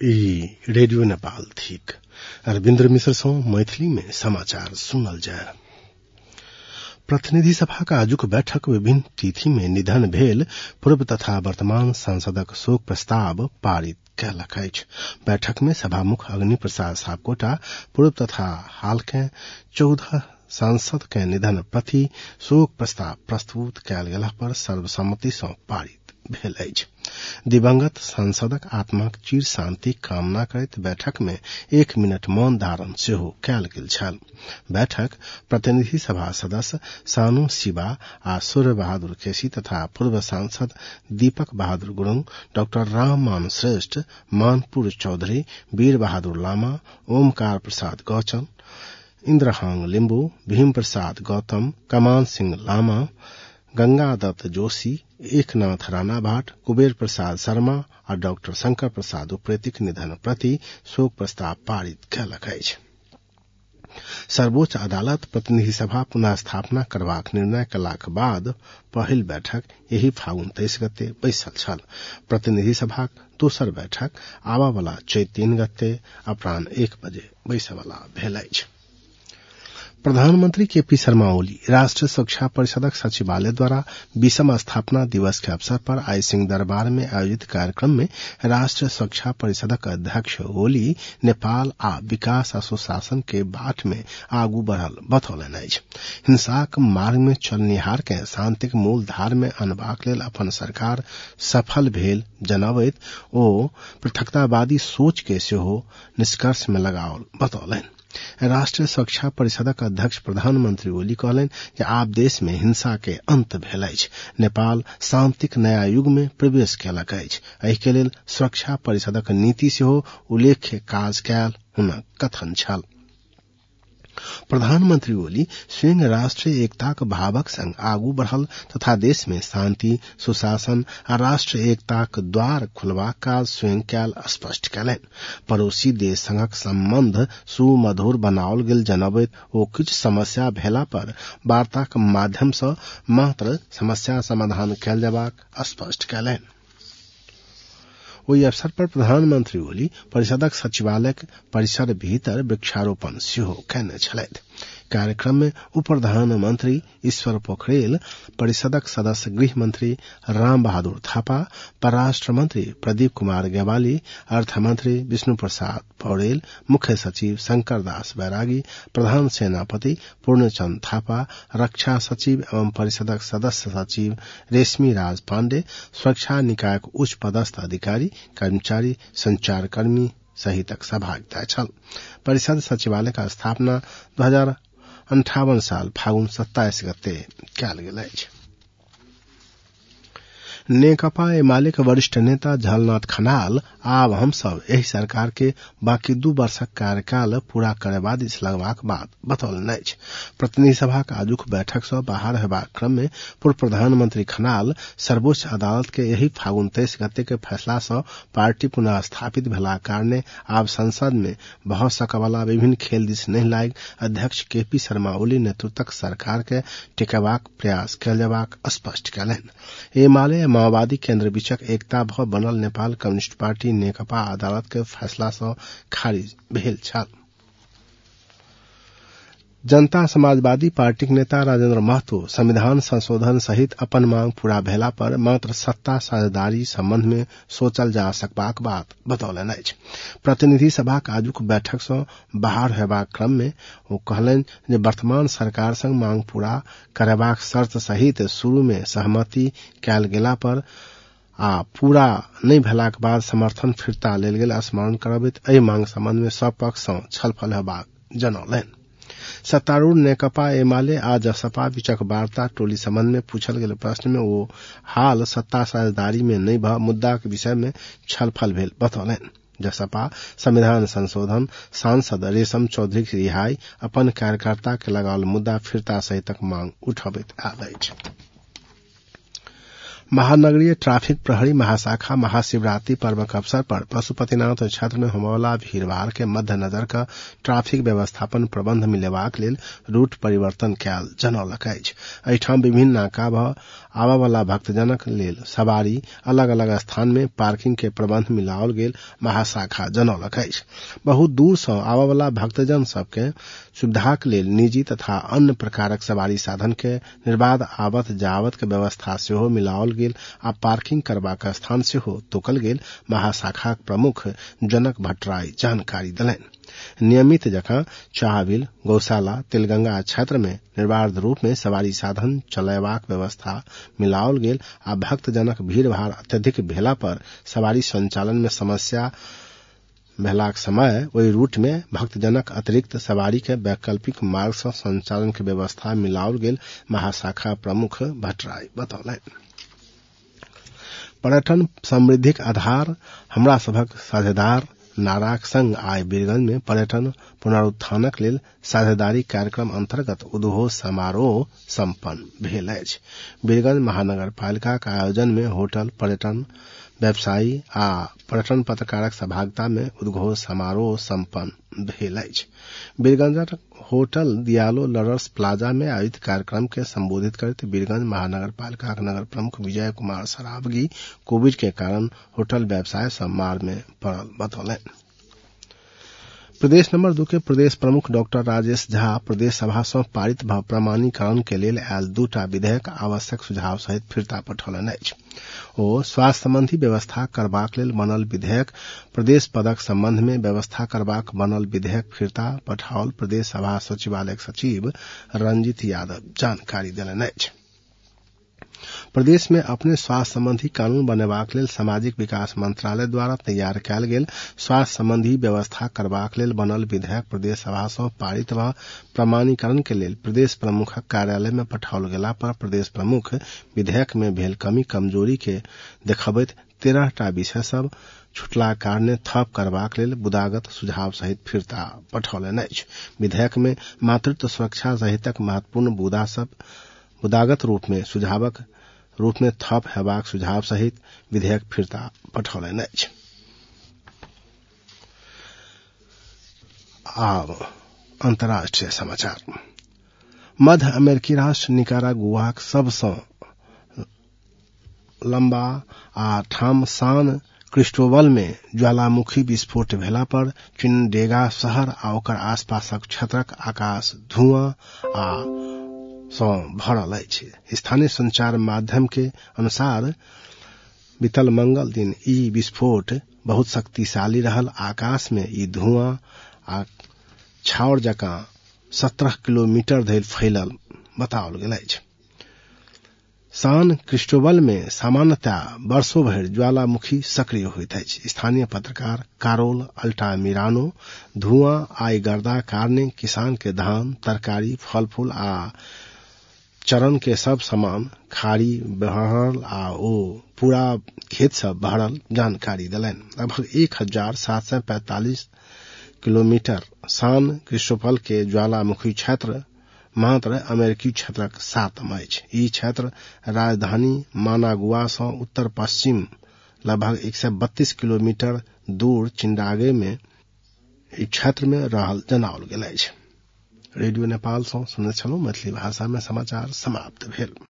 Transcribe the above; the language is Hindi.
रेडियो नेपाल थिक रविन्द्र मिश्र सौ मैथिली में समाचार सुनल जाय। प्रतिनिधि सभा का आजुक बैठक विभिन्न तिथि में निधन भेल पूर्व तथा वर्तमान सांसदक शोक प्रस्ताव पारित कयलक अछि। बैठक में सभामुख अग्नि प्रसाद सापकोटा पूर्व तथा हाल के 14 सांसद के निधन प्रति शोक प्रस्ताव प्रस्तुत कयल गेला पर सर्वसम्मति सँ पारित भेल अछि। दिवंगत सांसदक आत्माक चिर शांति कामना करैत बैठक में 1 मिनट मौन धारण सेहो कयल गेल छल। बैठक प्रतिनिधि सभा सदस्य सानू शिवा आ सूर्य बहादुर केसी तथा पूर्व सांसद दीपक बहादुर गुरुङ, डाक्टर राममान श्रेष्ठ, मानपुर चौधरी, वीर बहादुर लामा, ओमकार प्रसाद गौचन, इन्द्रहाङ लिम्बू, भीम प्रसाद गौतम, कमान सिंह लामा, गंगादत्त जोशी, एकनाथ राणा भाट, कुबेर प्रसाद शर्मा और डॉक्टर शंकर प्रसाद उप्रेतीक निधन प्रति शोक प्रस्ताव पारित कयलक अछि। सर्वोच्च अदालत प्रतिनिधि सभा पुनः स्थापना करबाक निर्णय कयलाक बाद पहिल बैठक एहि फागुन 23 गते बैसल छल। प्रतिनिधि सभाक दोसर बैठक आबा वाला चैत 3 गते अपराह्न 1 बजे बैसय वाला भेल अछि। प्रधानमंत्री केपी शर्मा ओली राष्ट्रीय सुरक्षा परिषदक सचिवालय द्वारा 20वां स्थापना दिवस के अवसर पर आई सिंह दरबार में आयोजित कार्यक्रम में राष्ट्रीय सुरक्षा परिषदक अध्यक्ष ओली नेपाल आ विकास आ सुशासन के बाट में आगू बढ़ल बतौलनि अछि। हिंसाक मार्ग में चलनिहार के शांतिक मूल धार में अनबाक लेल अपन सरकार सफल भेल जनबैत ओ पृथकतावादी सोच के सेहो निष्कर्ष में लगाओल बतौलनि। राष्ट्रीय सुरक्षा परिषदक अध्यक्ष प्रधानमंत्री ओली कहलनि जे आब देश में हिंसा के अंत भेल अछि। नेपाल शांतिक नया युग में प्रवेश कयलक अछि। एहि के लेल सुरक्षा परिषदक नीति सेहो उल्लेख्य काज कयल हुनक कथन छल। प्रधानमंत्री ओली स्वयं राष्ट्रीय एकताक भावक संग आगू बढ़ल तथा देश में शांति, सुशासन आ राष्ट्रीय एकताक द्वार खुलबाक काज स्वयं कयल स्पष्ट कयलनि। पड़ोसी देश संगक संबंध सुमधुर बनाओल गेल जनबैत ओ किछु समस्या भेला पर वार्ताक माध्यम सँ मात्र समस्या समाधान कयल जयबाक स्पष्ट कयलनि। ओहि अवसर पर प्रधानमंत्री ओली परिषदक सचिवालय परिसर भीतर वृक्षारोपण सेहो कयने छलथि। कार्यक्रम में उप प्रधानमंत्री ईश्वर पोखरेल, परिषदक सदस्य गृह मंत्री राम बहादुर थापा, परराष्ट्र मंत्री प्रदीप कुमार ग्यावाली, अर्थ मंत्री विष्णु प्रसाद पौडेल, मुख्य सचिव शंकर दास बैरागी, प्रधान सेनापति पूर्णचंद थापा, रक्षा सचिव एवं परिषदक सदस्य सचिव रेशमी राज पांडे, सुरक्षा निकायक उच्च पदस्थ अधिकारी, कर्मचारी, संचारकर्मी सहितक सहभागिता छल। परिषद सचिवालय का स्थापना 2058 साल फागुन 27 गते कयल गेल अछि। नेकपा एमाले के वरिष्ठ नेता झलनाथ खनाल आब हमसब एहि सरकार के बाकी 2 वर्षक कार्यकाल पूरा करबा दिस लगबाक बात बतौलनि अछि। प्रतिनिधि सभा के आजुक बैठक सँ बाहर हेबाक क्रम में पूर्व प्रधानमंत्री खनाल सर्वोच्च अदालत के एहि फागुन 23 गते के फैसला सँ पार्टी पुनः स्थापित भेला कारणे आब संसद में भऽ सकयवला विभिन्न खेल दिस नहि लागि अध्यक्ष केपी शर्मा ओली नेतृत्वक सरकार के टिकबाक प्रयास कयल जयबाक स्पष्ट कयलनि। एमाले माओवादी केन्द्र बीचक एकता भऽ बनल नेपाल कम्युनिस्ट पार्टी नेकपा अदालत के फैसला सँ खारिज भेल छल। जनता समाजवादी पार्टी के नेता राजेन्द्र महतो संविधान संशोधन सहित अपन मांग पूरा भेला पर मात्र सत्ता साझेदारी संबंध में सोचल जा सकबाक बात बतौलनि अछि। प्रतिनिधि सभा के आजुक बैठक सँ बाहर हेबाक क्रम में ओ कहलनि जे वर्तमान सरकार संग मांग पूरा करबाक शर्त सहित शुरू में सहमति कयल गेला पर आ पूरा नहि भेलाक बाद समर्थन फिरता लेल गेल स्मरण करबैत एहि मांग संबंध में सब पक्ष सँ छलफल हेबाक जनौलनि। सत्तारूढ़ नेकपा एमाले आ जसपा बीचक वार्ता टोली संबंध में पूछल गेल प्रश्न में ओ हाल सत्ता साझेदारी में नहि भऽ मुद्दाक विषय में छलफल भेल बतौलनि। जसपा संविधान संशोधन, सांसद रेशम चौधरी की रिहाई, अपन कार्यकर्ता के लगाओल मुद्दा फिरता सहितक मांग उठबैत आयल अछि। महानगरीय ट्रैफिक प्रहरी महाशाखा महाशिवरात्रि पर्वक अवसर पर पशुपतिनाथ क्षेत्र में होमवला भीड़भाड़ के मद्देनजर का ट्रैफिक व्यवस्थापन प्रबंध मिलेबाक लेल रूट परिवर्तन कयल जनौलक अछि। एहिठाम विभिन्न नाका भ आबयवला भक्तजनक लेल सवारी अलग अलग स्थान में पार्किंग के प्रबंध मिलाओल गेल महाशाखा जनौलक अछि। बहुत दूर सँ आबयवला भक्तजन सबके सुविधाक लेल निजी तथा अन्य प्रकारक सवारी साधन के निर्बाध आबत जावत के व्यवस्था सेहो मिलाओल गेल आ पार्किंग करबाक स्थान सेहो तोकल गेल महाशाखाक प्रमुख जनक भट्टराई जानकारी देलनि। नियमित जकां चाहबिल गौशाला तिलगंगा क्षेत्र में निर्बाध रूप में सवारी साधन चलयबाक व्यवस्था मिलाओल गेल आ भक्तजनक भीड़भाड़ अत्यधिक भेला पर सवारी संचालन में समस्या भेलाक समय ओहि रूट में भक्तजनक अतिरिक्त सवारी के वैकल्पिक मार्ग से संचालन के व्यवस्था मिलाओल गेल महाशाखा प्रमुख भट्टराई बतौलनि। पर्यटन समृद्धिक आधार हमरा सभक साझेदार नाराक संग आइ बीरगंज में पर्यटन पुनरुत्थानक लेल साझेदारी कार्यक्रम अंतर्गत उद्घोष समारोह संपन्न भेल अछि। बीरगंज महानगर पालिका के आयोजन में होटल पर्यटन व्यवसायी आ पर्यटन पत्रकारक सहभागिता में उद्घोष समारोह संपन्न भेल अछि। बीरगंजक होटल दियालो लरर्स प्लाजा में आयोजित कार्यक्रम के संबोधित करते बीरगंज महानगर पालिका के नगर प्रमुख विजय कुमार सरावगी कोविड के कारण होटल व्यवसाय सब मार में पड़ल बतौलनि। प्रदेश नंबर 2 के प्रदेश प्रमुख डॉक्टर राजेश झा प्रदेश सभा सँ पारित भ प्रमाणीकरण के लेल आयल 2टा विधेयक आवश्यक सुझाव सहित फिरता पठौलनि अछि। ओ स्वास्थ्य संबंधी व्यवस्था करबाक लेल बनल विधेयक प्रदेश पदक संबंध में व्यवस्था करबाक बनल विधेयक फिरता पठाओल प्रदेश सभा सचिवालयक सचिव रंजीत यादव जानकारी देलनि अछि। प्रदेश में अपने स्वास्थ्य संबंधी कानून बनेबाक लेल सामाजिक विकास मंत्रालय द्वारा तैयार कयल गेल स्वास्थ्य संबंधी व्यवस्था करबाक लेल बनल विधेयक प्रदेश सभा सँ पारित भ प्रमाणीकरण के लेल प्रदेश प्रमुखक कार्यालय में पठाओल गेला पर प्रदेश प्रमुख विधेयक में भेल कमी कमजोरी के देखबैत 13टा विषय सब छुटला कारणे थप करबाक लेल बुदागत सुझाव सहित फिरता पठौलनि अछि। विधेयक में मातृत्व सुरक्षा सहितक महत्वपूर्ण बुदा सब बुदागत रूप में सुझावक रूप में थप हेबाक सुझाव सहित विधेयक फिरता पठौलनि अछि। आब अंतर्राष्ट्रीय समाचार। मध्य अमेरिकी राष्ट्र निकारागुआक सबसँ लंबा आ ठाम सान क्रिस्टोबल में ज्वालामुखी विस्फोट भेला पर चिनडेगा शहर आ ओकर आसपासक क्षेत्रक आकाश धुआं आ सँ भरल अछि। स्थानीय संचार माध्यम के अनुसार बीतल मंगल दिन ई विस्फोट बहुत शक्तिशाली रहल। आकाश में ई धुआं आ छाउर जकां 17 किलोमीटर धरि फैलल बताओल गेल अछि। सान क्रिस्टोबल में सामान्यतः वर्षों भरि ज्वालामुखी सक्रिय होइत अछि। स्थानीय पत्रकार कारोल अल्टामिरानो धुआं आइ गर्दा कारणे किसान के धान तरकारी फल फूल आ चरण के सब सामान खाड़ी बहरल आ ओ पूरा खेत सब भरल जानकारी देलनि। लगभग 1745 किलोमीटर सान क्रिस्टोबल के ज्वालामुखी क्षेत्र मात्र अमेरिकी क्षेत्रक 7म अछि। ई क्षेत्र राजधानी मानागुआ सँ उत्तर पश्चिम लगभग 132 किलोमीटर दूर चिंडागे में ई क्षेत्र में रहल जनाओल गेल अछि। रेडियो नेपाल सँ सुनैत छलहुँ। मैथिली भाषा में समाचार समाप्त भेल।